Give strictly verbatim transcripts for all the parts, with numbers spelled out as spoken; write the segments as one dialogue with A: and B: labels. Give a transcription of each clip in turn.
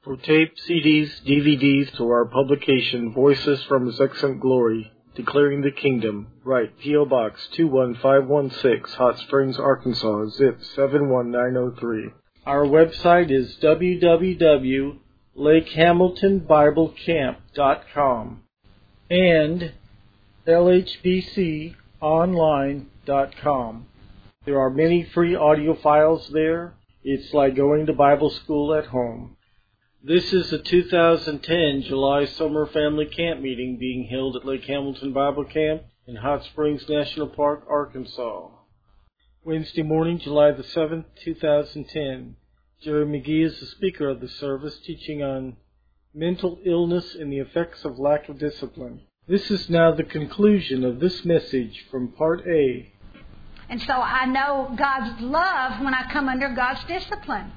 A: For tape, C Ds, D V Ds, to our publication, Voices from His Excellent Glory, Declaring the Kingdom, write P O. Box two one five one six, Hot Springs, Arkansas, zip seven one nine zero three. Our website is w w w dot lake hamilton bible camp dot com and l h b c online dot com. There are many free audio files there. It's like going to Bible school at home. This is the two thousand ten July Summer Family Camp Meeting being held at Lake Hamilton Bible Camp in Hot Springs National Park, Arkansas. Wednesday morning, July the seventh, two thousand ten. Jerry McGee is the speaker of the service, teaching on mental illness and the effects of lack of discipline. This is now the conclusion of this message from Part A.
B: And so I know God's love when I come under God's discipline.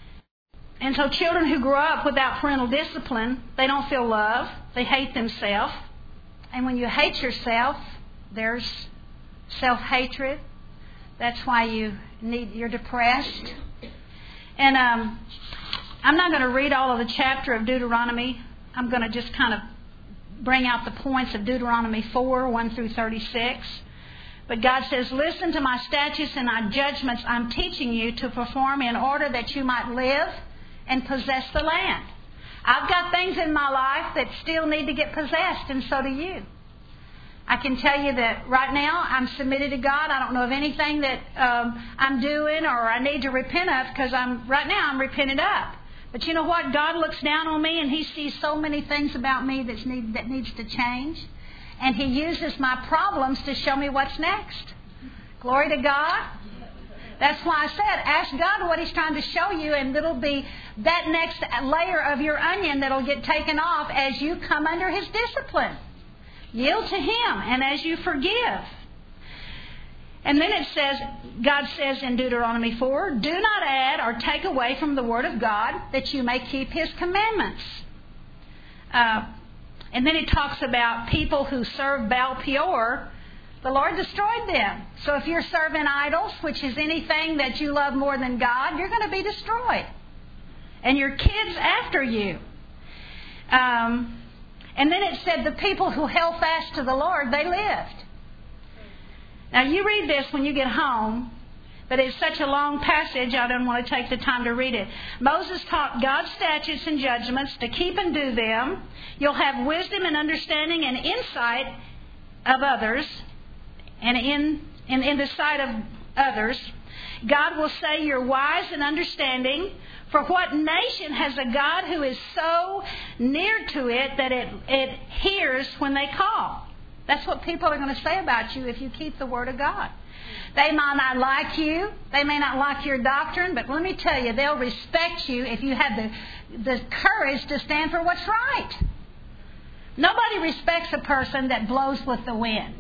B: And so children who grow up without parental discipline, they don't feel love. They hate themselves. And when you hate yourself, there's self-hatred. That's why you need, you're depressed. And um, I'm not going to read all of the chapter of Deuteronomy. I'm going to just kind of bring out the points of Deuteronomy four, one through thirty-six. But God says, listen to my statutes and my judgments I'm teaching you to perform in order that you might live and possess the land. I've got things in my life that still need to get possessed, and so do you. I can tell you that right now I'm submitted to God. I don't know of anything that um, I'm doing or I need to repent of, because I'm right now I'm repented up. But you know what? God looks down on me and He sees so many things about me that's need, that needs to change. And He uses my problems to show me what's next. Glory to God. That's why I said, ask God what He's trying to show you, and it'll be that next layer of your onion that'll get taken off as you come under His discipline. Yield to Him, and as you forgive. And then it says, God says in Deuteronomy four, do not add or take away from the Word of God, that you may keep His commandments. Uh, and then it talks about people who serve Baal Peor. The Lord destroyed them. So if you're serving idols, which is anything that you love more than God, you're going to be destroyed. And your kids after you. Um, and then it said the people who held fast to the Lord, they lived. Now you read this when you get home, but it's such a long passage, I don't want to take the time to read it. Moses taught God's statutes and judgments to keep and do them. You'll have wisdom and understanding and insight of others. And in, in, in the sight of others, God will say you're wise and understanding. For what nation has a God who is so near to it that it, it hears when they call? That's what people are going to say about you if you keep the Word of God. They might not like you. They may not like your doctrine. But let me tell you, they'll respect you if you have the, the courage to stand for what's right. Nobody respects a person that blows with the wind.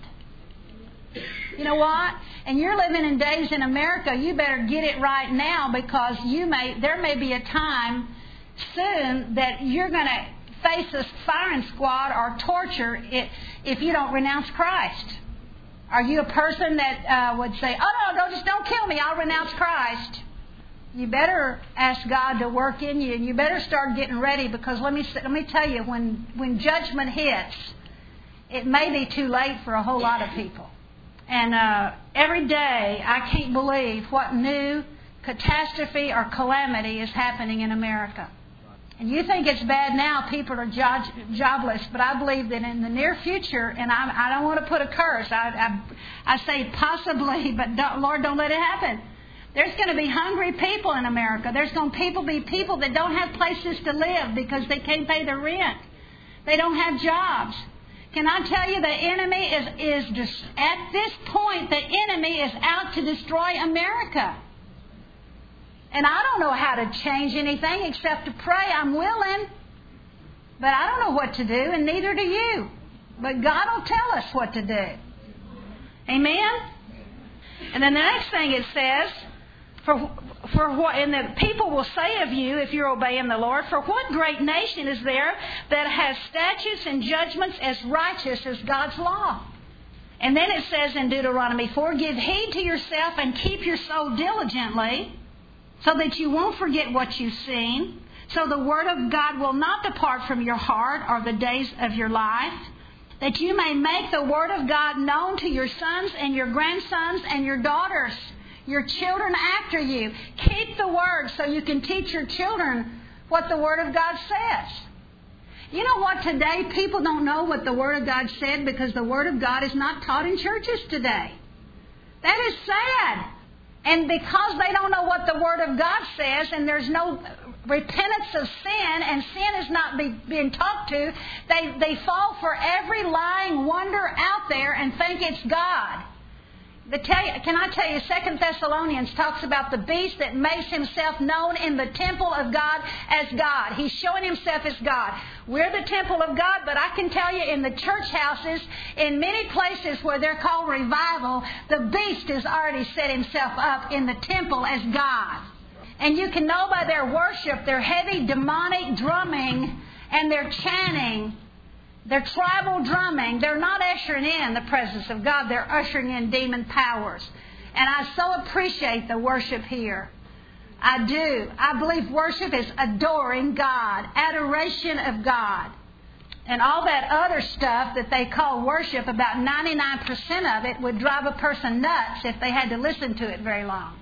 B: You know what? And you're living in days in America, you better get it right now, because you may there may be a time soon that you're going to face a firing squad or torture if you don't renounce Christ. Are you a person that uh, would say, oh, no, don't, just don't kill me, I'll renounce Christ? You better ask God to work in you, and you better start getting ready, because let me let me tell you, when, when judgment hits, it may be too late for a whole lot of people. And uh, every day, I can't believe what new catastrophe or calamity is happening in America. And you think it's bad now, people are job, jobless, but I believe that in the near future, and I, I don't want to put a curse, I, I, I say possibly, but don't, Lord, don't let it happen. There's going to be hungry people in America. There's going to people be people that don't have places to live because they can't pay their rent. They don't have jobs. Can I tell you, the enemy is, is just, at this point, the enemy is out to destroy America. And I don't know how to change anything except to pray. I'm willing, but I don't know what to do, and neither do you. But God will tell us what to do. Amen? And then the next thing it says, For for what, and the people will say of you, if you're obeying the Lord, for what great nation is there that has statutes and judgments as righteous as God's law? And then it says in Deuteronomy four, give heed to yourself and keep your soul diligently, so that you won't forget what you've seen, So the word of God will not depart from your heart or the days of your life, that you may make the word of God known to your sons and your grandsons and your daughters, your children after you. Keep the word so you can teach your children what the word of God says. You know what? Today, people don't know what the word of God said because the word of God is not taught in churches today. That is sad. And because they don't know what the word of God says and there's no repentance of sin and sin is not be, being talked to, they, they fall for every lying wonder out there and think it's God. The tell you, can I tell you, Second Thessalonians talks about the beast that makes himself known in the temple of God as God. He's showing himself as God. We're the temple of God, but I can tell you in the church houses, in many places where they're called revival, the beast has already set himself up in the temple as God. And you can know by their worship, their heavy demonic drumming and their chanting, their tribal drumming, they're not ushering in the presence of God. They're ushering in demon powers. And I so appreciate the worship here. I do. I believe worship is adoring God, adoration of God. And all that other stuff that they call worship, about ninety-nine percent of it would drive a person nuts if they had to listen to it very long.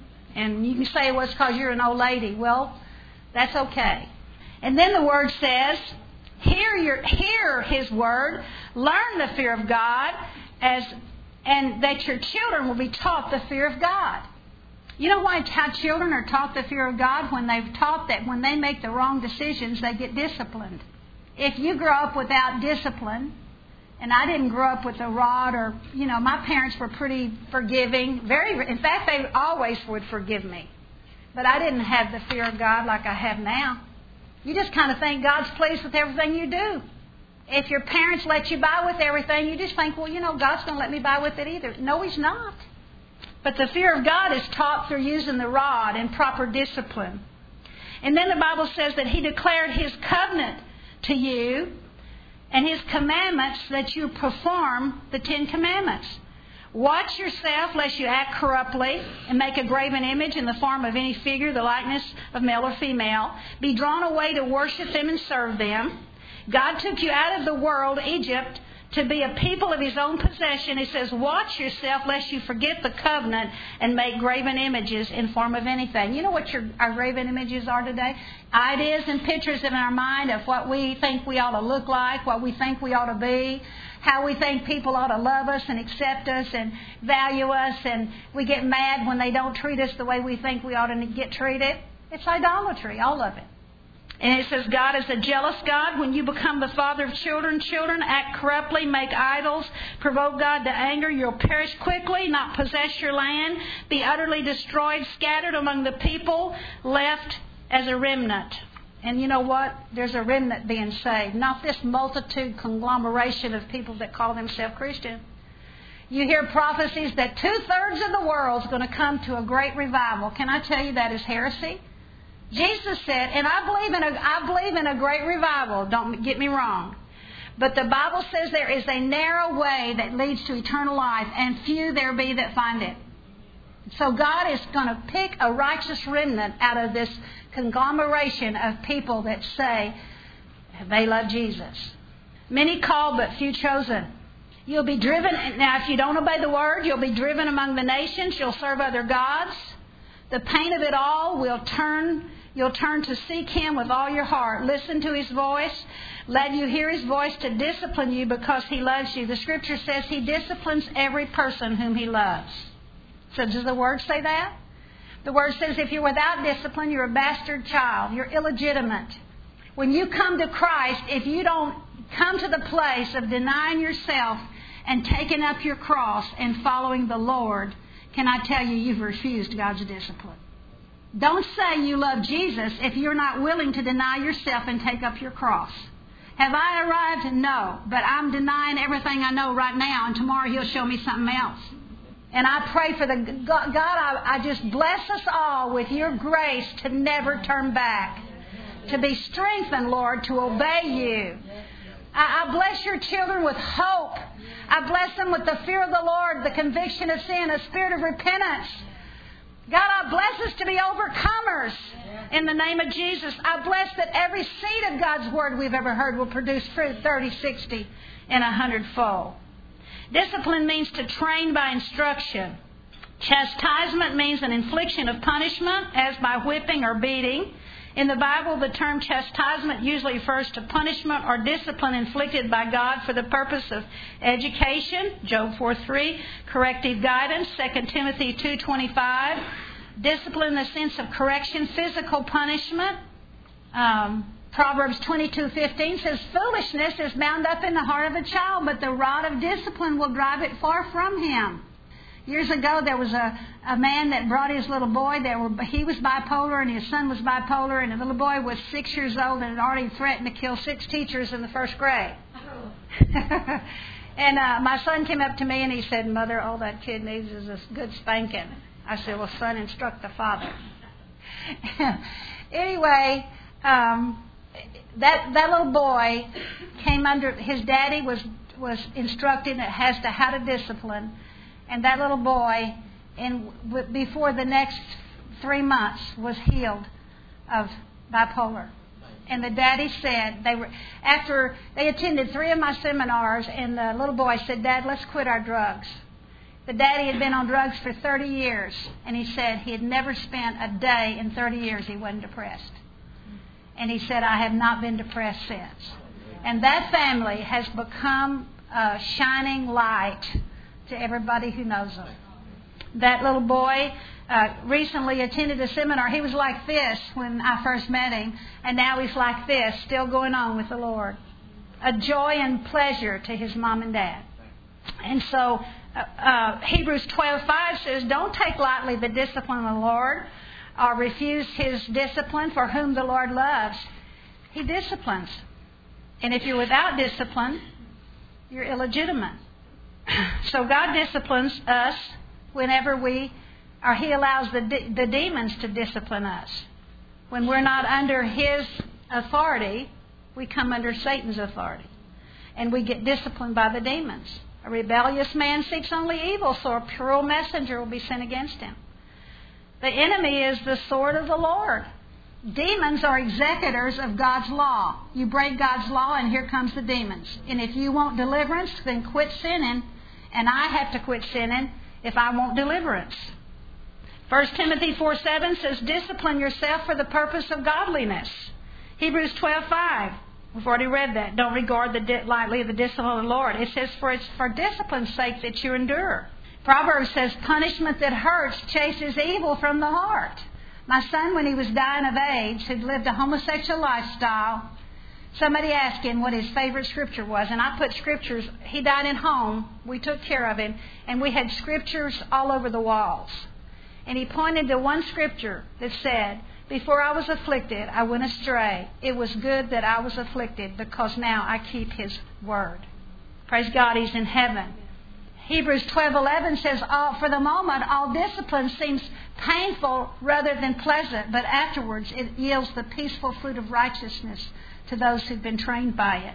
B: And you can say, well, it's because you're an old lady. Well, that's okay. And then the Word says, Hear your hear His word, learn the fear of God, as and that your children will be taught the fear of God. You know why how children are taught the fear of God? When they've taught that when they make the wrong decisions, they get disciplined. If you grow up without discipline, and I didn't grow up with a rod or, you know, my parents were pretty forgiving. Very, in fact, they always would forgive me. But I didn't have the fear of God like I have now. You just kind of think God's pleased with everything you do. If your parents let you by with everything, you just think, well, you know, God's going to let me by with it either. No, He's not. But the fear of God is taught through using the rod and proper discipline. And then the Bible says that He declared His covenant to you and His commandments that you perform the Ten Commandments. Watch yourself lest you act corruptly and make a graven image in the form of any figure, the likeness of male or female. Be drawn away to worship them and serve them. God took you out of the world, Egypt, to be a people of His own possession. He says, watch yourself lest you forget the covenant and make graven images in form of anything. You know what your, our graven images are today? Ideas and pictures in our mind of what we think we ought to look like, what we think we ought to be, how we think people ought to love us and accept us and value us, and we get mad when they don't treat us the way we think we ought to get treated. It's idolatry, all of it. And it says God is a jealous God. When you become the father of children, children act corruptly, make idols, provoke God to anger, you'll perish quickly, not possess your land, be utterly destroyed, scattered among the people, left as a remnant. And you know what? There's a remnant being saved. Not this multitude conglomeration of people that call themselves Christian. You hear prophecies that two-thirds of the world is going to come to a great revival. Can I tell you that is heresy? Jesus said, and I believe in a, I believe in a great revival. Don't get me wrong. But the Bible says there is a narrow way that leads to eternal life, and few there be that find it. So God is going to pick a righteous remnant out of this conglomeration of people that say they love Jesus. Many called, but few chosen. You'll be driven. Now, if you don't obey the word, you'll be driven among the nations. You'll serve other gods. The pain of it all will turn. You'll turn to seek Him with all your heart. Listen to His voice. Let you hear His voice to discipline you because He loves you. The Scripture says He disciplines every person whom He loves. So does the Word say that? The Word says if you're without discipline, you're a bastard child. You're illegitimate. When you come to Christ, if you don't come to the place of denying yourself and taking up your cross and following the Lord, can I tell you, you've refused God's discipline. Don't say you love Jesus if you're not willing to deny yourself and take up your cross. Have I arrived? No. But I'm denying everything I know right now, and tomorrow He'll show me something else. And I pray for the God, I, I just bless us all with your grace to never turn back, to be strengthened, Lord, to obey you. I, I bless your children with hope. I bless them with the fear of the Lord, the conviction of sin, a spirit of repentance. God, I bless us to be overcomers in the name of Jesus. I bless that every seed of God's Word we've ever heard will produce fruit thirty, sixty, and a hundredfold. Discipline means to train by instruction. Chastisement means an infliction of punishment, as by whipping or beating. In the Bible, the term chastisement usually refers to punishment or discipline inflicted by God for the purpose of education, Job four three, corrective guidance, Second Timothy two twenty-five, discipline in the sense of correction, physical punishment. Um, Proverbs twenty-two fifteen says, foolishness is bound up in the heart of a child, but the rod of discipline will drive it far from him. Years ago, there was a, a man that brought his little boy. There were, he was bipolar and his son was bipolar, and the little boy was six years old and had already threatened to kill six teachers in the first grade. Oh. And uh, my son came up to me and he said, Mother, all that kid needs is a good spanking. I said, well, son, instruct the father. Anyway, um, that that little boy came under, his daddy was, was instructing as to how to discipline. And that little boy, in before the next three months, was healed of bipolar. And the daddy said, they were after they attended three of my seminars, and the little boy said, Dad, let's quit our drugs. The daddy had been on drugs for thirty years, and he said he had never spent a day in thirty years he wasn't depressed. And he said, I have not been depressed since. And that family has become a shining light to everybody who knows them. That little boy uh, recently attended a seminar. He was like this when I first met him, and now he's like this, still going on with the Lord. A joy and pleasure to his mom and dad. And so uh, uh, Hebrews twelve five says, don't take lightly the discipline of the Lord, or refuse His discipline, for whom the Lord loves, He disciplines. And if you're without discipline, you're illegitimate. So God disciplines us whenever we, or He allows the de- the demons to discipline us. When we're not under His authority, we come under Satan's authority. And we get disciplined by the demons. A rebellious man seeks only evil, so a cruel messenger will be sent against him. The enemy is the sword of the Lord. Demons are executors of God's law. You break God's law and here comes the demons. And if you want deliverance, then quit sinning. And I have to quit sinning if I want deliverance. First Timothy four seven says, discipline yourself for the purpose of godliness. Hebrews twelve five. We've already read that. Don't regard the di- lightly the discipline of the Lord. It says, for it's for discipline's sake that you endure. Proverbs says, punishment that hurts chases evil from the heart. My son, when he was dying of AIDS, had lived a homosexual lifestyle. Somebody asked him what his favorite scripture was, and I put scriptures. He died at home. We took care of him, and we had scriptures all over the walls. And he pointed to one scripture that said, before I was afflicted, I went astray. It was good that I was afflicted, because now I keep His word. Praise God, He's in heaven. Hebrews twelve eleven says, all, for the moment, all discipline seems painful rather than pleasant, but afterwards it yields the peaceful fruit of righteousness to those who've been trained by it.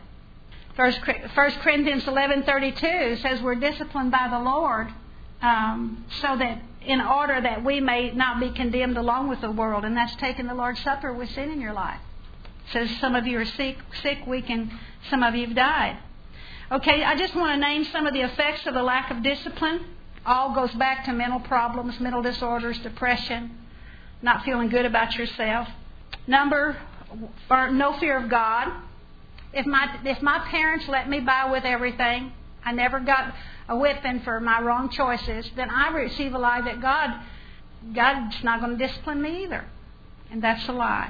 B: First Corinthians eleven thirty-two says we're disciplined by the Lord um, so that in order that we may not be condemned along with the world, and that's taking the Lord's Supper with sin in your life. It says some of you are sick, sick, weak, and some of you have died. Okay, I just want to name some of the effects of the lack of discipline. All goes back to mental problems, mental disorders, depression, not feeling good about yourself. Number, or no fear of God. If my if my parents let me buy with everything, I never got a whipping for my wrong choices, then I receive a lie that God, God's not going to discipline me either. And that's a lie.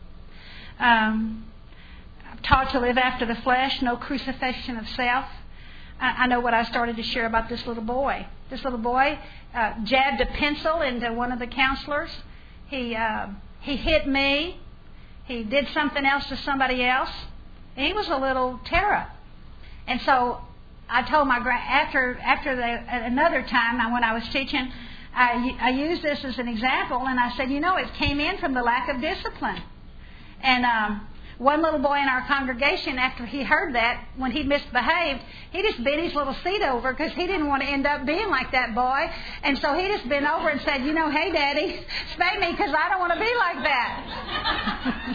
B: Um... Taught to live after the flesh, no crucifixion of self. I know what I started to share about this little boy. This little boy uh, jabbed a pencil into one of the counselors. He uh, he hit me. He did something else to somebody else. And he was a little terror. And so I told my gra- after after the, another time when I was teaching, I, I used this as an example, and I said, you know, it came in from the lack of discipline. And um, one little boy in our congregation, after he heard that, when he misbehaved, he just bent his little seat over because he didn't want to end up being like that boy. And so he just bent over and said, you know, hey, Daddy, spank me because I don't want to be like that.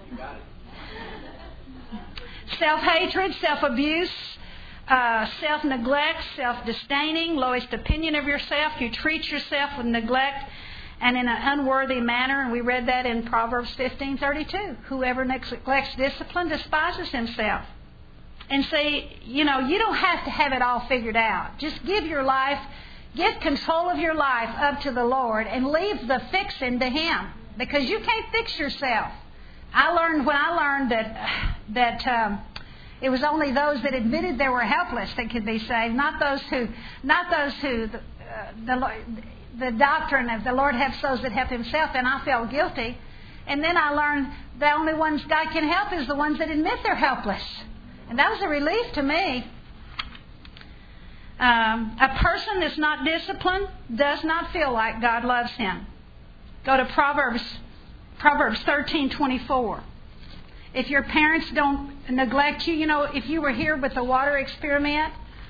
B: Self-hatred, self-abuse, uh, self-neglect, self-disdaining, lowest opinion of yourself. You treat yourself with neglect and in an unworthy manner. And we read that in Proverbs fifteen thirty-two. Whoever neglects discipline despises himself. And see, you know, you don't have to have it all figured out. Just give your life, give control of your life up to the Lord and leave the fixing to Him. Because you can't fix yourself. I learned when I learned that that um, it was only those that admitted they were helpless that could be saved, not those who, not those who the, uh, the the doctrine of the Lord helps those that help Himself. And I felt guilty. And then I learned the only ones God can help is the ones that admit they're helpless. And that was a relief to me. Um, a person that's not disciplined does not feel like God loves him. Go to Proverbs. Proverbs thirteen twenty-four. If your parents don't neglect you, you know, if you were here with the water experiment,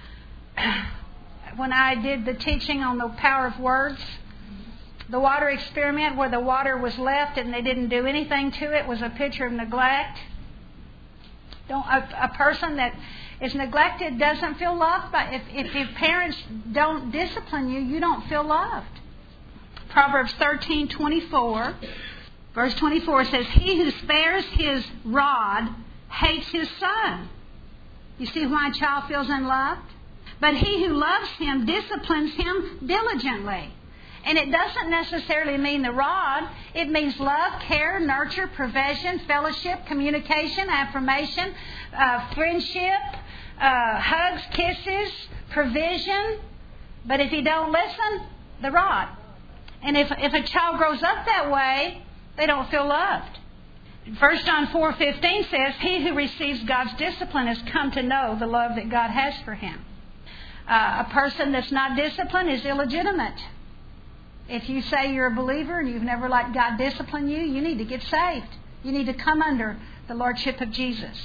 B: when I did the teaching on the power of words, the water experiment where the water was left and they didn't do anything to it was a picture of neglect. Don't, a, a person that is neglected doesn't feel loved. By, if, if your parents don't discipline you, you don't feel loved. Proverbs thirteen twenty-four. Verse twenty-four says, he who spares his rod hates his son. You see why a child feels unloved? But he who loves him disciplines him diligently. And it doesn't necessarily mean the rod. It means love, care, nurture, provision, fellowship, communication, affirmation, uh, friendship, uh, hugs, kisses, provision. But if you don't listen, the rod. And if, if a child grows up that way, they don't feel loved. First John four fifteen says, he who receives God's discipline has come to know the love that God has for him. Uh, a person that's not disciplined is illegitimate. If you say you're a believer and you've never let God discipline you, you need to get saved. You need to come under the lordship of Jesus.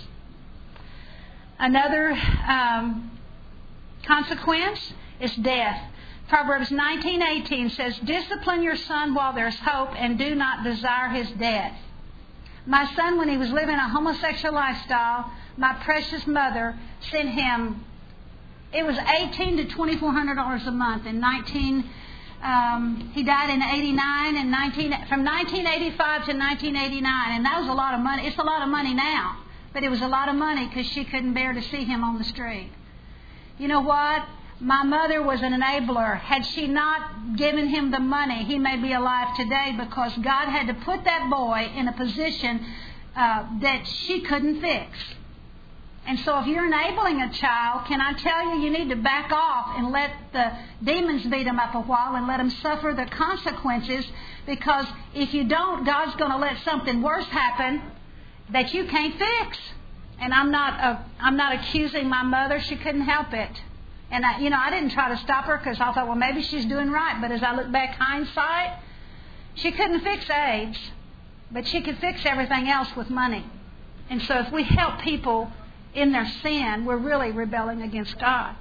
B: Another um, consequence is death. Proverbs nineteen eighteen says, discipline your son while there's hope and do not desire his death. My son, when he was living a homosexual lifestyle, my precious mother sent him, it was eighteen to twenty-four hundred dollars a month. In nineteen, um, he died in eighty-nine, and nineteen from nineteen eighty-five to nineteen eighty-nine, and that was a lot of money. It's a lot of money now, but it was a lot of money because she couldn't bear to see him on the street. You know what? My mother was an enabler. Had she not given him the money, he may be alive today because God had to put that boy in a position uh, that she couldn't fix. And so if you're enabling a child, can I tell you, you need to back off and let the demons beat him up a while and let him suffer the consequences, because if you don't, God's going to let something worse happen that you can't fix. And I'm not, uh, I'm not accusing my mother. She couldn't help it. And, I, you know, I didn't try to stop her because I thought, well, maybe she's doing right. But as I look back hindsight, she couldn't fix AIDS, but she could fix everything else with money. And so if we help people in their sin, we're really rebelling against God.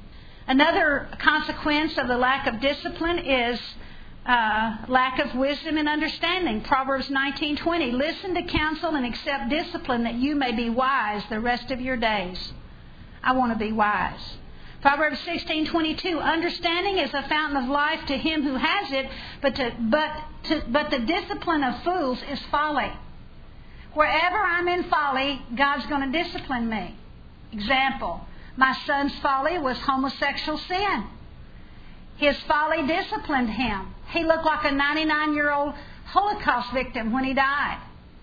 B: Another consequence of the lack of discipline is uh, lack of wisdom and understanding. Proverbs nineteen twenty, listen to counsel and accept discipline that you may be wise the rest of your days. I want to be wise. Proverbs sixteen twenty-two, understanding is a fountain of life to him who has it, but to, but to, but the discipline of fools is folly. Wherever I'm in folly, God's going to discipline me. Example, my son's folly was homosexual sin. His folly disciplined him. He looked like a ninety-nine-year-old Holocaust victim when he died.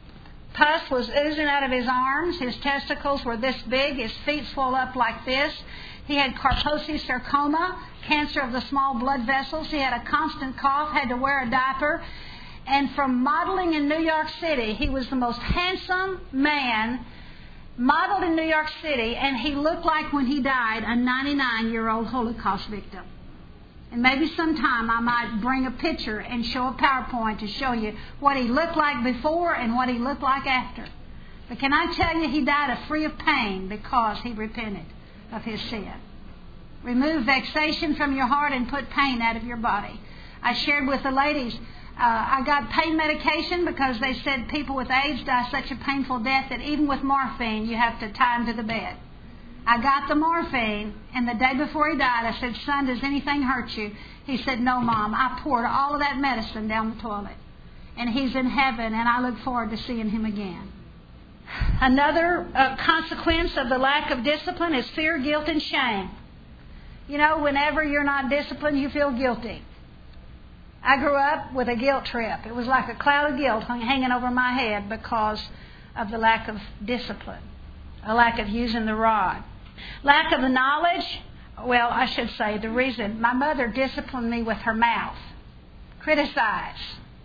B: Pus was oozing out of his arms. His testicles were this big. His feet swelled up like this. He had Kaposi sarcoma, cancer of the small blood vessels. He had a constant cough, had to wear a diaper. And from modeling in New York City, he was the most handsome man modeled in New York City, and he looked like, when he died, a ninety-nine-year-old Holocaust victim. And maybe sometime I might bring a picture and show a PowerPoint to show you what he looked like before and what he looked like after. But can I tell you, he died free of pain because he repented of his sin. Remove vexation from your heart and put pain out of your body. I shared with the ladies, uh, I got pain medication because they said people with AIDS die such a painful death that even with morphine you have to tie them to the bed. I got the morphine, and the day before he died, I said, son, does anything hurt you? He said, no, Mom. I poured all of that medicine down the toilet. And he's in heaven, and I look forward to seeing him again. Another uh, consequence of the lack of discipline is fear, guilt, and shame. You know, whenever you're not disciplined, you feel guilty. I grew up with a guilt trip. It was like a cloud of guilt hanging over my head because of the lack of discipline, a lack of using the rod. Lack of knowledge, well, I should say the reason. My mother disciplined me with her mouth. Criticize.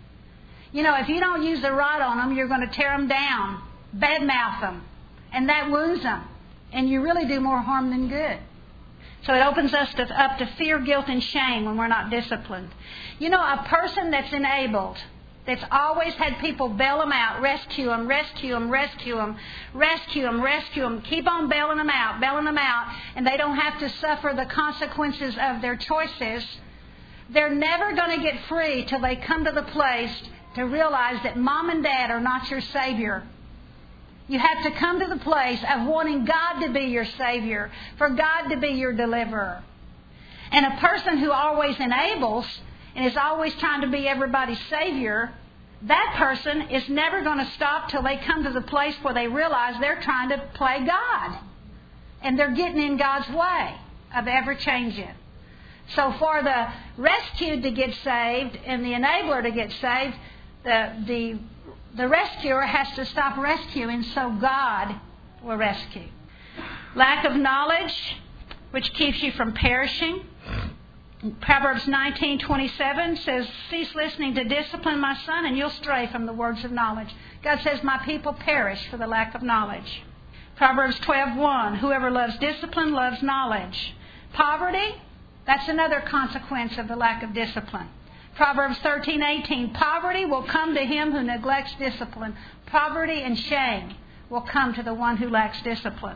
B: You know, if you don't use the rod on them, you're going to tear them down, badmouth them, and that wounds them. And you really do more harm than good. So it opens us to, up to fear, guilt, and shame when we're not disciplined. You know, a person that's enabled, that's always had people bail them out, rescue them, rescue them, rescue them, rescue them, rescue them, keep on bailing them out, bailing them out, and they don't have to suffer the consequences of their choices. They're never going to get free till they come to the place to realize that Mom and Dad are not your Savior. You have to come to the place of wanting God to be your Savior, for God to be your deliverer. And a person who always enables and is always trying to be everybody's Savior, that person is never going to stop till they come to the place where they realize they're trying to play God. And they're getting in God's way of ever changing. So for the rescued to get saved and the enabler to get saved, the the The rescuer has to stop rescuing so God will rescue. Lack of knowledge, which keeps you from perishing. Proverbs nineteen twenty-seven says, cease listening to discipline, my son, and you'll stray from the words of knowledge. God says, my people perish for the lack of knowledge. Proverbs twelve one, whoever loves discipline loves knowledge. Poverty, that's another consequence of the lack of discipline. Proverbs thirteen eighteen, poverty will come to him who neglects discipline. Poverty and shame will come to the one who lacks discipline.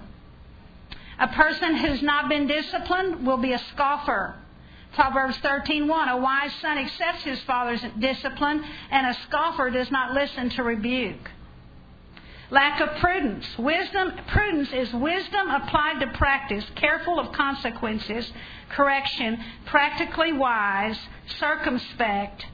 B: A person who's not been disciplined will be a scoffer. Proverbs thirteen one, a wise son accepts his father's discipline, and a scoffer does not listen to rebuke. Lack of prudence. Wisdom, prudence is wisdom applied to practice, careful of consequences, correction, practically wise, circumspect,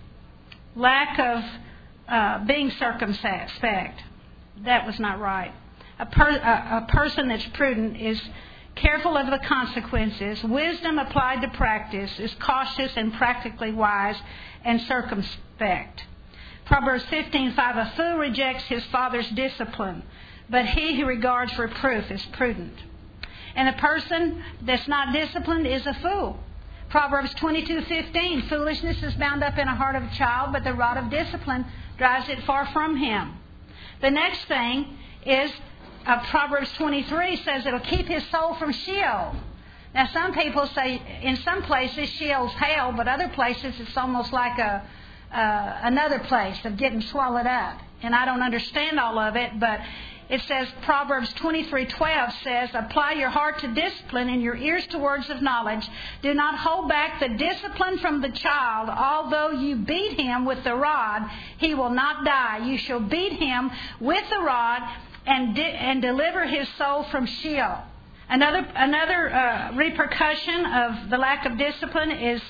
B: lack of uh, being circumspect. That was not right. A, per, a, a person that's prudent is careful of the consequences, wisdom applied to practice, is cautious and practically wise, and circumspect. Proverbs fifteen five, a fool rejects his father's discipline, but he who regards reproof is prudent. And a person that's not disciplined is a fool. Proverbs twenty-two fifteen, foolishness is bound up in the heart of a child, but the rod of discipline drives it far from him. The next thing is uh, Proverbs twenty-three says it'll keep his soul from Sheol. Now some people say in some places Sheol's hell, but other places it's almost like a Uh, another place of getting swallowed up. And I don't understand all of it, but it says, Proverbs twenty-three twelve says, apply your heart to discipline and your ears to words of knowledge. Do not hold back the discipline from the child. Although you beat him with the rod, he will not die. You shall beat him with the rod and, di- and deliver his soul from Sheol. Another, another uh, repercussion of the lack of discipline is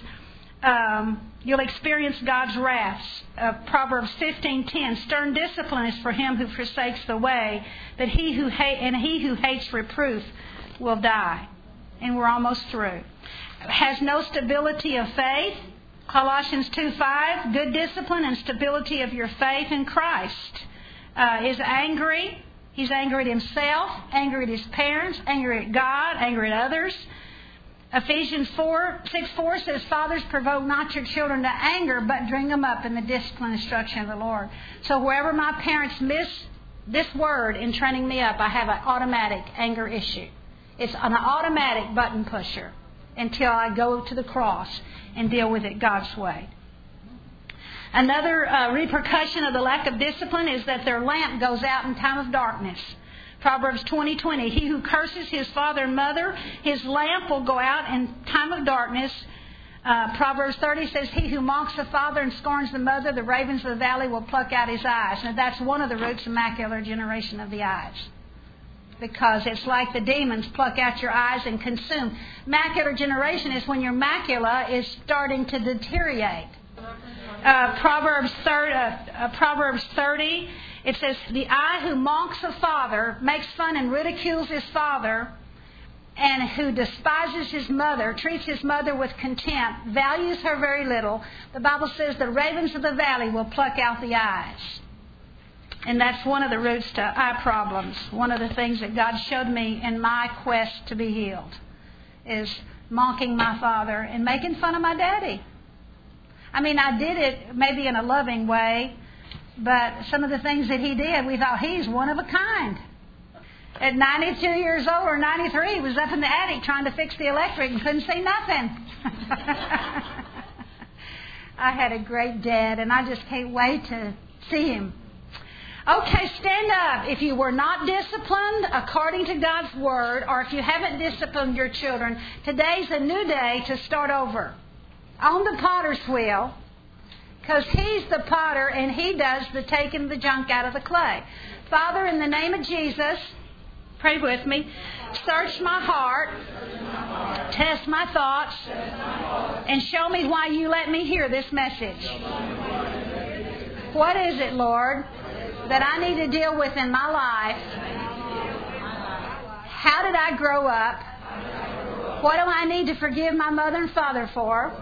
B: Um, you'll experience God's wrath. Uh, Proverbs fifteen ten, stern discipline is for him who forsakes the way, but he who hate and he who hates reproof will die. And we're almost through. Has no stability of faith. Colossians two five, good discipline and stability of your faith in Christ. Uh, is angry. He's angry at himself, angry at his parents, angry at God, angry at others. Ephesians four six four says, fathers, provoke not your children to anger, but bring them up in the discipline and instruction of the Lord. So wherever my parents miss this word in training me up, I have an automatic anger issue. It's an automatic button pusher until I go to the cross and deal with it God's way. Another uh, repercussion of the lack of discipline is that their lamp goes out in time of darkness. Proverbs twenty twenty. He who curses his father and mother, his lamp will go out in time of darkness. Uh, Proverbs thirty says, he who mocks the father and scorns the mother, the ravens of the valley will pluck out his eyes. Now that's one of the roots of macular degeneration of the eyes. Because it's like the demons pluck out your eyes and consume. Macular degeneration is when your macula is starting to deteriorate. Uh, Proverbs thirty, uh, uh, Proverbs thirty, it says, the eye who mocks the father, makes fun and ridicules his father, and who despises his mother, treats his mother with contempt, values her very little. The Bible says the ravens of the valley will pluck out the eyes. And that's one of the roots to eye problems. One of the things that God showed me in my quest to be healed is mocking my father and making fun of my daddy. I mean, I did it maybe in a loving way, but some of the things that he did, we thought, he's one of a kind. At ninety-two years old or ninety-three, he was up in the attic trying to fix the electric and couldn't see nothing. I had a great dad, and I just can't wait to see him. Okay, stand up. If you were not disciplined according to God's Word, or if you haven't disciplined your children, today's a new day to start over. On the potter's wheel, because He's the potter and He does the taking the junk out of the clay. Father, in the name of Jesus, pray with me. Search my heart, test my thoughts, and show me why you let me hear this message. What is it, Lord, that I need to deal with in my life? How did I grow up? What do I need to forgive my mother and father for?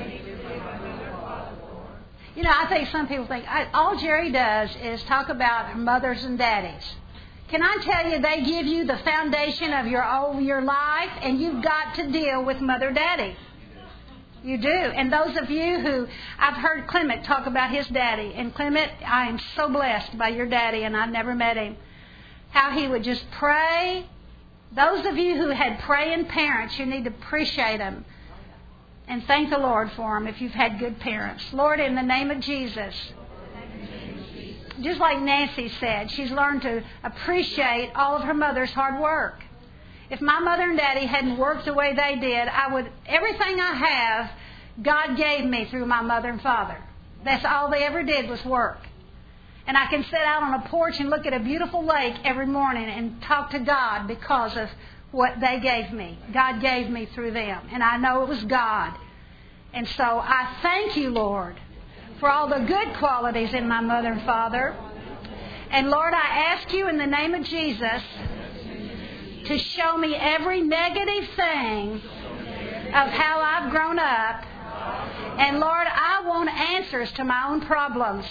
B: You know, I think some people think, I, all Jerry does is talk about mothers and daddies. Can I tell you, they give you the foundation of your of your life, and you've got to deal with mother, daddy. You do. And those of you who, I've heard Clement talk about his daddy. And Clement, I am so blessed by your daddy, and I've never met him. How he would just pray. Those of you who had praying parents, you need to appreciate them. And thank the Lord for them if you've had good parents. Lord, in the name of Jesus, just like Nancy said, she's learned to appreciate all of her mother's hard work. If my mother and daddy hadn't worked the way they did, I would, everything I have, God gave me through my mother and father. That's all they ever did was work. And I can sit out on a porch and look at a beautiful lake every morning and talk to God because of what they gave me. God gave me through them. And I know it was God. And so I thank you, Lord, for all the good qualities in my mother and father. And Lord, I ask you in the name of Jesus to show me every negative thing of how I've grown up. And Lord, I want answers to my own problems.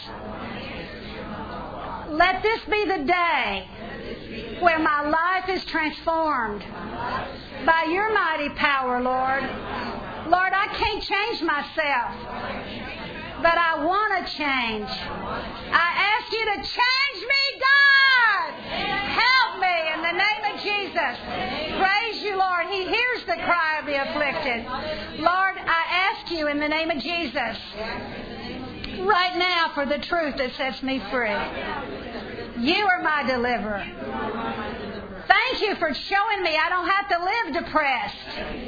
B: Let this be the day where my life is transformed by your mighty power, Lord. Lord, I can't change myself, but I want to change. I ask you to change me, God. Help me in the name of Jesus. Praise you, Lord. He hears the cry of the afflicted. Lord, I ask you in the name of Jesus right now for the truth that sets me free. You are my deliverer. Thank you for showing me I don't have to live depressed.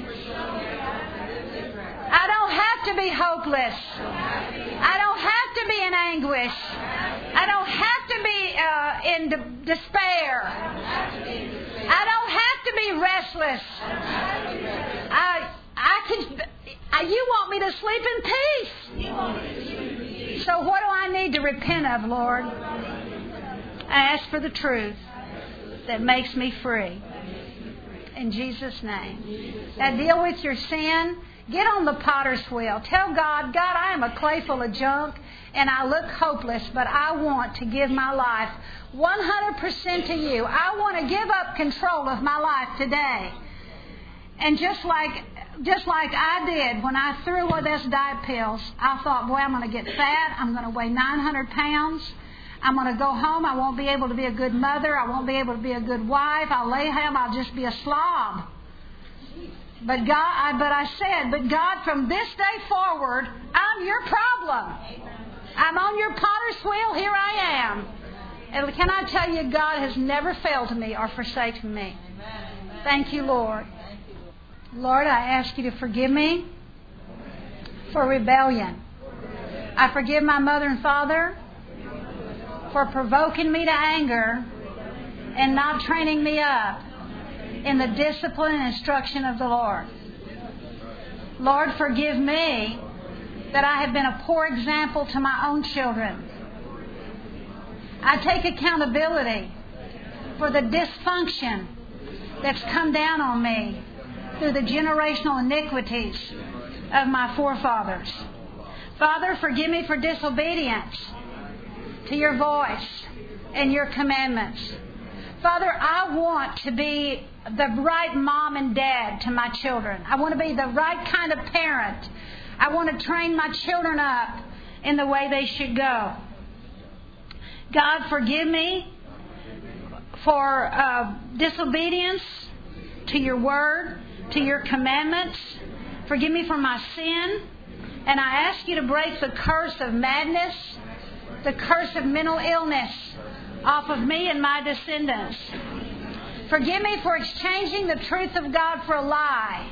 B: I don't have to be hopeless. I don't have to be in anguish. I don't have to be uh, in de- despair. I don't have to be restless. I, I can. I, you want me to sleep in peace. So what do I need to repent of, Lord? I ask for the truth that makes me free. In Jesus' name. Now deal with your sin. Get on the potter's wheel. Tell God, God, I am a clay full of junk and I look hopeless, but I want to give my life one hundred percent to you. I want to give up control of my life today. And just like just like I did when I threw away those diet pills, I thought, boy, I'm going to get fat. I'm going to weigh nine hundred pounds. I'm going to go home. I won't be able to be a good mother. I won't be able to be a good wife. I'll lay home. I'll just be a slob. But God, I, but I said, but God, from this day forward, I'm your problem. I'm on your potter's wheel. Here I am. And can I tell you, God has never failed me or forsaken me. Thank you, Lord. Lord, I ask you to forgive me for rebellion. I forgive my mother and father for provoking me to anger and not training me up in the discipline and instruction of the Lord. Lord, forgive me that I have been a poor example to my own children. I take accountability for the dysfunction that's come down on me through the generational iniquities of my forefathers. Father, forgive me for disobedience to your voice and your commandments. Father, I want to be the right mom and dad to my children. I want to be the right kind of parent. I want to train my children up in the way they should go. God, forgive me for uh, disobedience to your word, to your commandments. Forgive me for my sin. And I ask you to break the curse of madness, the curse of mental illness off of me and my descendants. Forgive me for exchanging the truth of God for a lie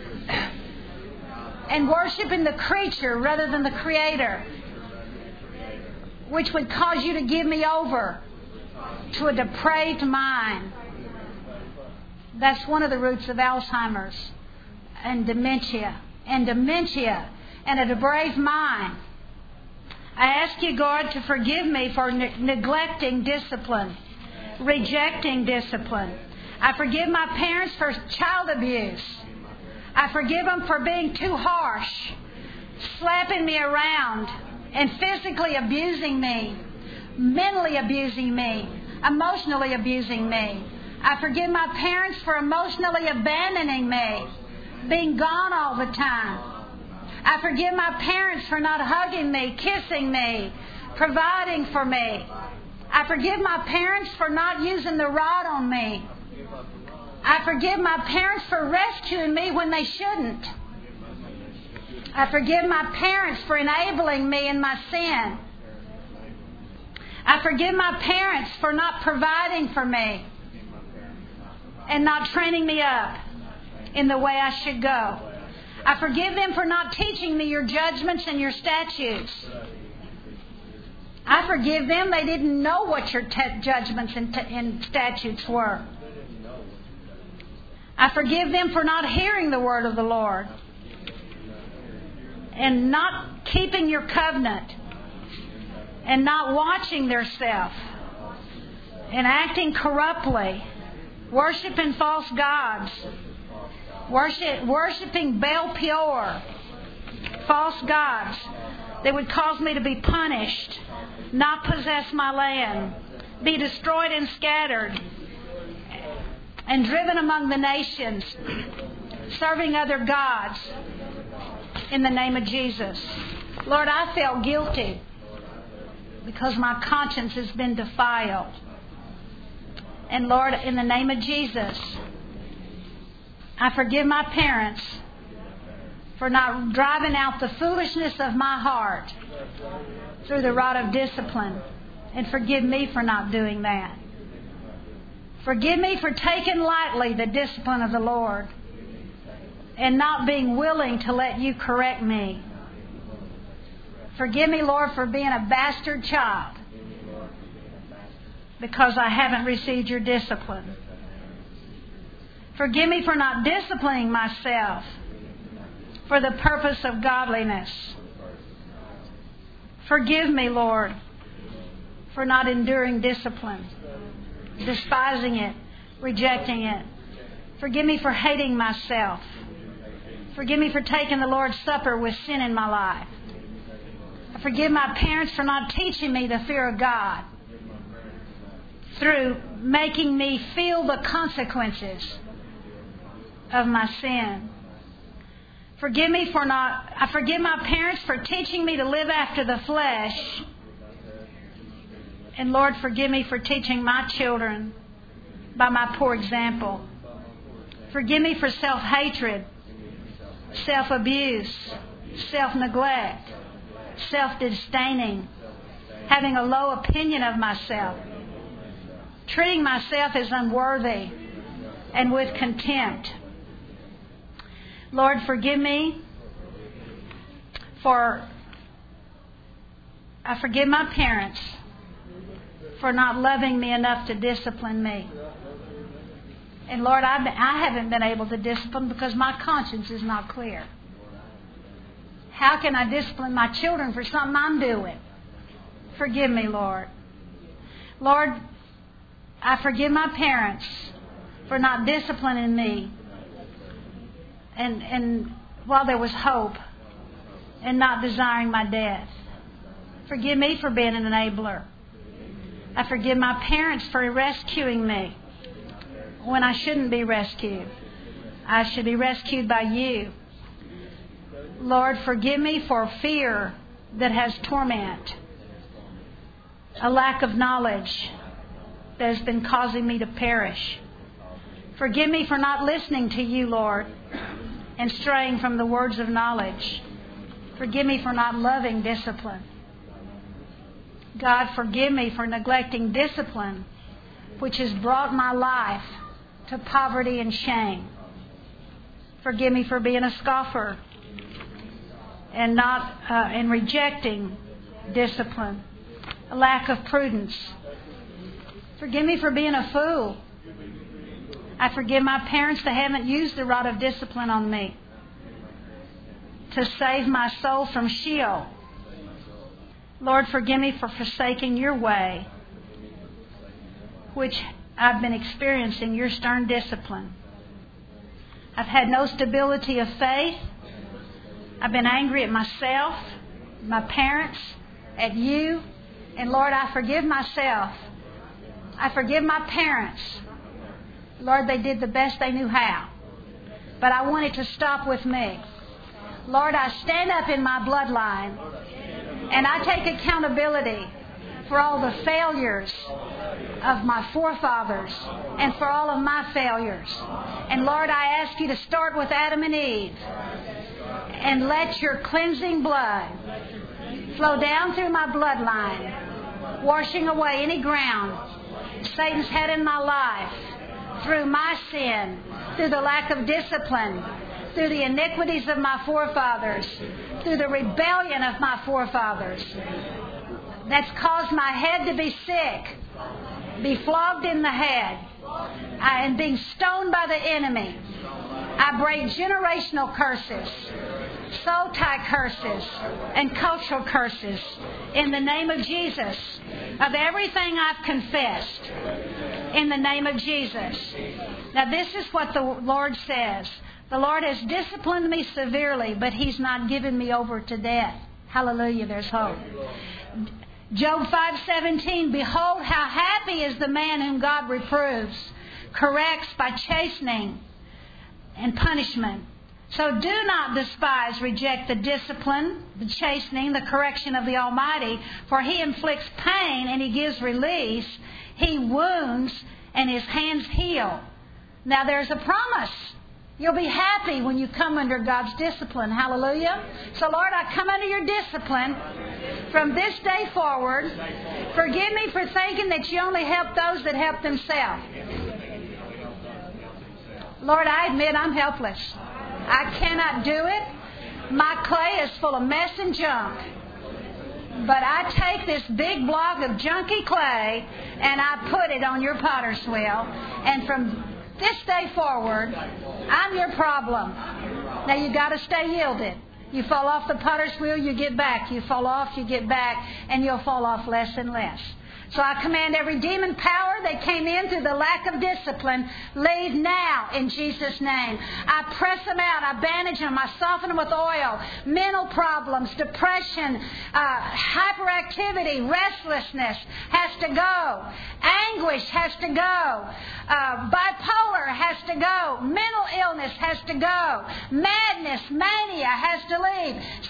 B: and worshiping the creature rather than the Creator, which would cause you to give me over to a depraved mind. That's one of the roots of Alzheimer's and dementia. And dementia and a depraved mind. I ask you, God, to forgive me for ne- neglecting discipline, rejecting discipline. I forgive my parents for child abuse. I forgive them for being too harsh, slapping me around, and physically abusing me, mentally abusing me, emotionally abusing me. I forgive my parents for emotionally abandoning me, being gone all the time. I forgive my parents for not hugging me, kissing me, providing for me. I forgive my parents for not using the rod on me. I forgive my parents for rescuing me when they shouldn't. I forgive my parents for enabling me in my sin. I forgive my parents for not providing for me and not training me up in the way I should go. I forgive them for not teaching me your judgments and your statutes. I forgive them. They didn't know what your te- judgments and, t- and statutes were. I forgive them for not hearing the word of the Lord and not keeping your covenant and not watching their self and acting corruptly, worshiping false gods, worship, worshiping Baal Peor, false gods that would cause me to be punished, not possess my land, be destroyed and scattered, and driven among the nations, serving other gods in the name of Jesus. Lord, I felt guilty because my conscience has been defiled. And Lord, in the name of Jesus, I forgive my parents for not driving out the foolishness of my heart through the rod of discipline. And forgive me for not doing that. Forgive me for taking lightly the discipline of the Lord and not being willing to let you correct me. Forgive me, Lord, for being a bastard child because I haven't received your discipline. Forgive me for not disciplining myself for the purpose of godliness. Forgive me, Lord, for not enduring discipline, despising it, rejecting it. Forgive me for hating myself. Forgive me for taking the Lord's Supper with sin in my life. I forgive my parents for not teaching me the fear of God through making me feel the consequences of my sin. Forgive me for not, I forgive my parents for teaching me to live after the flesh. And Lord, forgive me for teaching my children by my poor example. Forgive me for self-hatred, self-abuse, self-neglect, self-disdaining, having a low opinion of myself, treating myself as unworthy and with contempt. Lord, forgive me for, I forgive my parents for not loving me enough to discipline me. And Lord, I've been, I haven't been able to discipline because my conscience is not clear. How can I discipline my children for something I'm doing? Forgive me, Lord. Lord, I forgive my parents for not disciplining me and, and while there was hope and not desiring my death. Forgive me for being an enabler. I forgive my parents for rescuing me when I shouldn't be rescued. I should be rescued by you. Lord, forgive me for fear that has torment, a lack of knowledge that has been causing me to perish. Forgive me for not listening to you, Lord, and straying from the words of knowledge. Forgive me for not loving discipline. God, forgive me for neglecting discipline, which has brought my life to poverty and shame. Forgive me for being a scoffer and not uh, and rejecting discipline, a lack of prudence. Forgive me for being a fool. I forgive my parents that haven't used the rod of discipline on me to save my soul from Sheol. Lord, forgive me for forsaking your way, which I've been experiencing your stern discipline. I've had no stability of faith. I've been angry at myself, my parents, at you. And Lord, I forgive myself. I forgive my parents. Lord, they did the best they knew how. But I want it to stop with me. Lord, I stand up in my bloodline and I take accountability for all the failures of my forefathers and for all of my failures. And Lord, I ask you to start with Adam and Eve and let your cleansing blood flow down through my bloodline, washing away any ground Satan's had in my life through my sin, through the lack of discipline, through the iniquities of my forefathers, through the rebellion of my forefathers that's caused my head to be sick, be flogged in the head, and being stoned by the enemy. I break generational curses, soul tie curses, and cultural curses in the name of Jesus of everything I've confessed in the name of Jesus. Now this is what the Lord says. The Lord has disciplined me severely, but He's not given me over to death. Hallelujah, there's hope. Job five seventeen, behold how happy is the man whom God reproves, corrects by chastening and punishment. So do not despise, reject the discipline, the chastening, the correction of the Almighty, for He inflicts pain and He gives release. He wounds and His hands heal. Now there's a promise. You'll be happy when you come under God's discipline. Hallelujah. So Lord, I come under your discipline from this day forward. Forgive me for thinking that you only help those that help themselves. Lord, I admit I'm helpless. I cannot do it. My clay is full of mess and junk. But I take this big block of junky clay and I put it on your potter's wheel. And from this day forward, I'm your problem. Now you got to stay yielded. You fall off the potter's wheel, you get back. You fall off, you get back, and you'll fall off less and less. So I command every demon power that came in through the lack of discipline, leave now in Jesus' name. I press them out. I bandage them. I soften them with oil. Mental problems, depression, uh, hyperactivity, restlessness has to go. Anguish has to go. Uh, bipolar has to go. Mental illness has to go. Madness, mania has to leave.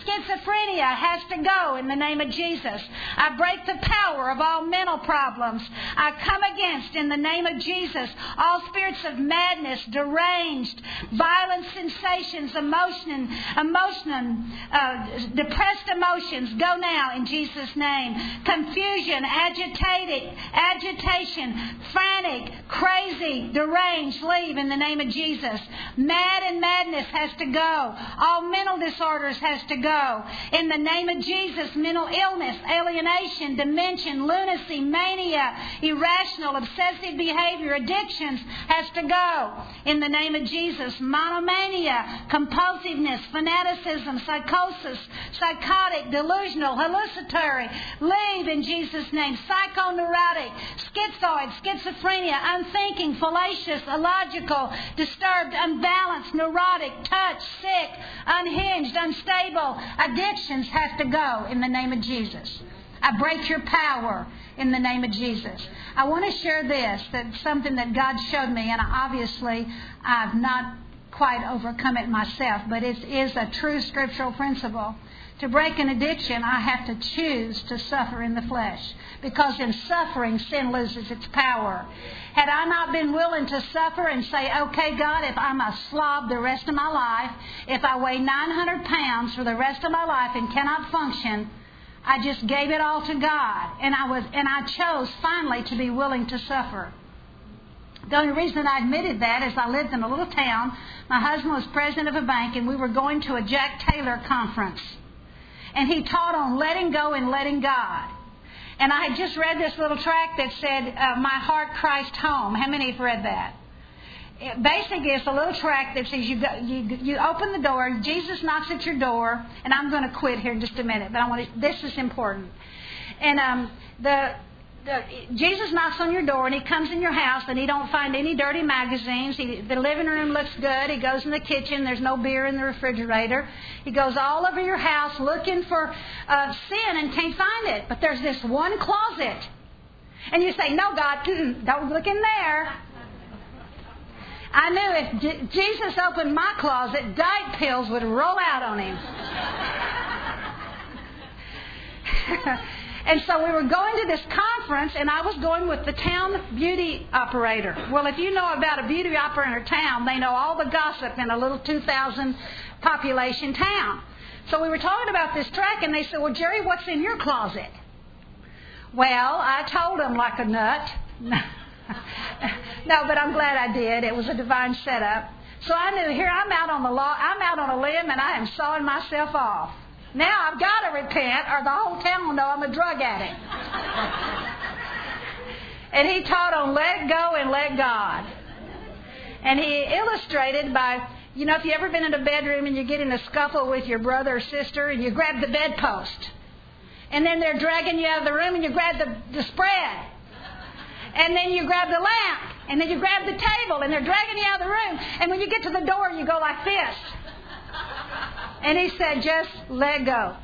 B: schizophrenia has to go in the name of Jesus. I break the power of all mental problems. I come against, in the name of Jesus, all spirits of madness, deranged, violent sensations, emotion, emotion, uh, depressed emotions. Go now in Jesus' name. Confusion, agitated, agitation, frantic, crazy, deranged, leave in the name of Jesus. Mad and madness has to go. All mental disorders has to go. In the name of Jesus, mental illness, alienation, dementia, lunacy, mania, irrational, obsessive behavior, addictions has to go. In the name of Jesus, monomania, compulsiveness, fanaticism, psychosis, psychotic, delusional, hallucinatory, leave in Jesus' name. Psychoneurotic, schizoid, schizophrenia, unthinking, fallacious, illogical, disturbed, unbalanced, neurotic, touch, sick, unhinged, unstable, addictions have to go in the name of Jesus. I break your power in the name of Jesus. I want to share this, that's something that God showed me, and obviously I've not quite overcome it myself, but it is a true scriptural principle. To break an addiction, I have to choose to suffer in the flesh, because in suffering, sin loses its power. Had I not been willing to suffer and say, okay, God, if I'm a slob the rest of my life, if I weigh nine hundred pounds for the rest of my life and cannot function, I just gave it all to God. And I was, and I chose finally to be willing to suffer. The only reason I admitted that is I lived in a little town. My husband was president of a bank, and we were going to a Jack Taylor conference. And he taught on letting go and letting God. And I had just read this little tract that said, uh, my heart Christ home. How many have read that? It basically, it's a little tract that says you, go, you you open the door, Jesus knocks at your door, and I'm going to quit here in just a minute, but I want to, this is important. And um, the, the Jesus knocks on your door, and he comes in your house, and he don't find any dirty magazines. He, the living room looks good. He goes in the kitchen. There's no beer in the refrigerator. He goes all over your house looking for uh, sin and can't find it. But there's this one closet. And you say, no, God, don't look in there. I knew if J- Jesus opened my closet, diet pills would roll out on him. And so we were going to this conference, and I was going with the town beauty operator. Well, if you know about a beauty operator town, they know all the gossip in a little two thousand population town. So we were talking about this track, and they said, well, Jerry, what's in your closet? Well, I told them like a nut. No, but I'm glad I did. It was a divine setup. So I knew, here I'm out on the law, I'm out on a limb, and I am sawing myself off. Now I've got to repent, or the whole town will know I'm a drug addict. And he taught on let go and let God. And he illustrated by, you know, if you ever been in a bedroom and you get in a scuffle with your brother or sister, and you grab the bedpost, and then they're dragging you out of the room, and you grab the, the spread, and then you grab the lamp, and then you grab the table, and they're dragging you out of the room, and when you get to the door, you go like this. And he said, just let go.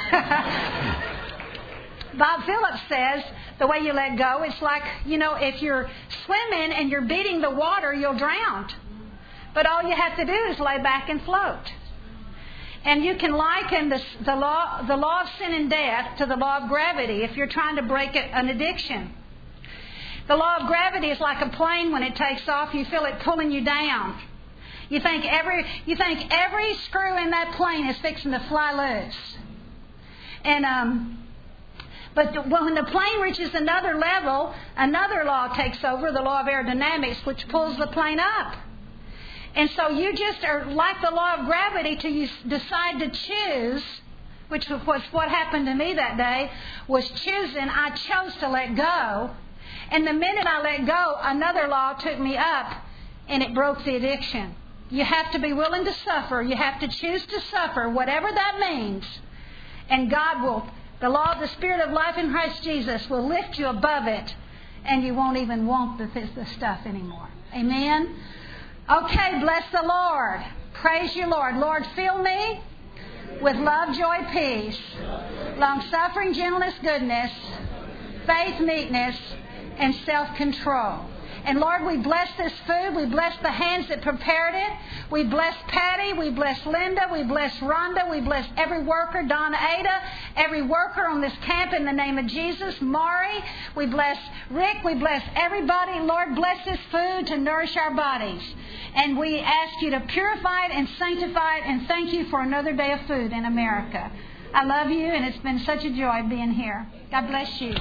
B: Bob Phillips says, the way you let go, it's like, you know, if you're swimming and you're beating the water, you'll drown. But all you have to do is lay back and float. And you can liken the, the law the law of sin and death to the law of gravity if you're trying to break an addiction. The law of gravity is like a plane. When it takes off, you feel it pulling you down. You think every you think every screw in that plane is fixing to fly loose. And um, but the, when the plane reaches another level, another law takes over, the law of aerodynamics, which pulls the plane up. And so you just are like the law of gravity till you decide to choose, which was what happened to me that day, was choosing. I chose to let go. And the minute I let go, another law took me up, and it broke the addiction. You have to be willing to suffer. You have to choose to suffer, whatever that means. And God will, the law of the Spirit of life in Christ Jesus will lift you above it, and you won't even want the, the stuff anymore. Amen? Okay, bless the Lord. Praise you, Lord. Lord, fill me with love, joy, peace, long-suffering, gentleness, goodness, faith, meekness, and self-control. And Lord, we bless this food. We bless the hands that prepared it. We bless Patty. We bless Linda. We bless Rhonda. We bless every worker, Donna Ada, every worker on this camp in the name of Jesus. Mari. We bless Rick. We bless everybody. Lord, bless this food to nourish our bodies. And we ask you to purify it and sanctify it, and thank you for another day of food in America. I love you, and it's been such a joy being here. God bless you.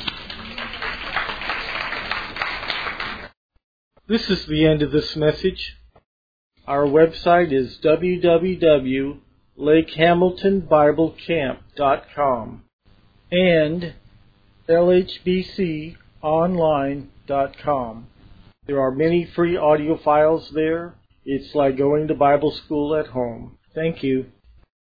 A: This is the end of this message. Our website is w w w dot lake hamilton bible camp dot com and l h b c online dot com. There are many free audio files there. It's like going to Bible school at home. Thank you.